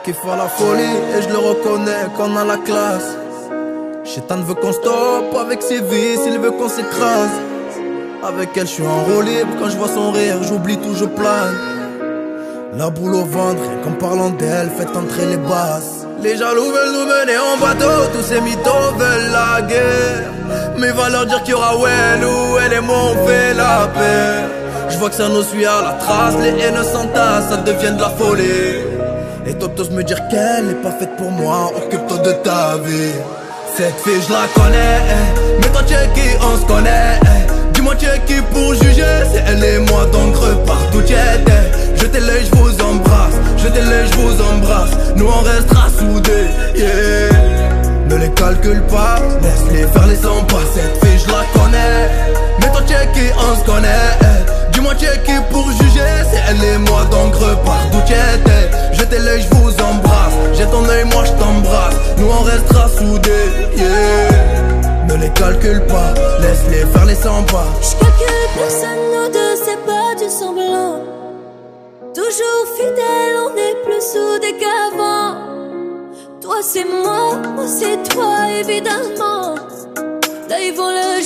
kiffe à la folie et je le reconnais qu'on a la classe. Chétan veut qu'on stoppe avec ses vices, il veut qu'on s'écrase. Avec elle je suis en roue libre, quand je vois son rire j'oublie tout, je plane. La boule au ventre, rien qu'en parlant d'elle, faites entrer les basses. Les jaloux veulent nous mener en bateau, tous ces mythos veulent la guerre. Mais va leur dire qu'il y aura elle ou elle et moi on fait la paix. Je vois que ça nous suit à la trace, les haines s'entassent, ça devient de la folie. Et toi t'oses me dire qu'elle est pas faite pour moi, occupe-toi de ta vie. Cette fille je la connais, mais toi tu es qui, on se connaît. Dis-moi tu es qui pour juger, c'est elle et moi donc repars d'où tu étais. Jetez l'œil, je vous embrasse, jetez l'œil, je vous embrasse. Nous on restera soudés, yeah. Ne les calcule pas, laisse-les faire les 100 pas. Cette fille je la connais, mais toi tu es qui, on se connaît. Dis-moi tu es qui pour juger, c'est elle et moi donc repars d'où tu étais. Jetez l'œil, je vous embrasse, j'ai ton œil, moi je t'embrasse. Nous on restera soudés, yeah. Ne les calcule pas, laisse-les faire les 100 pas. J'calcule personne, nous deux c'est pas du semblant. Toujours fidèle, on est plus soudés qu'avant. Toi c'est moi c'est toi évidemment. Là ils vont le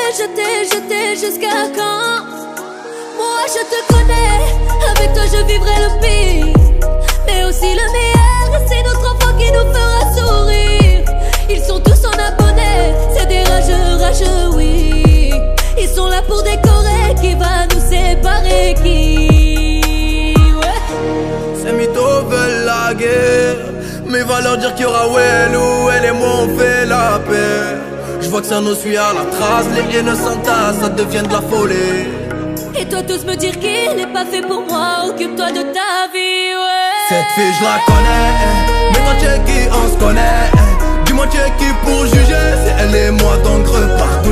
jeter jusqu'à quand? Moi je te connais, avec toi je vivrai le pire, mais aussi le meilleur, et c'est notre enfant qui nous fera sourire. Ils sont tous en abonnés, c'est des rageux, oui. Ils sont là pour décorer, qui va nous séparer, qui, ouais. Ces mythos veulent la guerre, mais va leur dire qu'il y aura elle ou elle et moi on fait la paix. Je vois que ça nous suit à la trace, les haines s'entassent, ça devient de la folie. Et toi tous me dire qu'il n'est pas fait pour moi, occupe-toi de ta vie, ouais. Cette fille je la connais, mais toi tu es qui, on se connaît. Dis-moi tu es qui pour juger, c'est elle et moi donc repars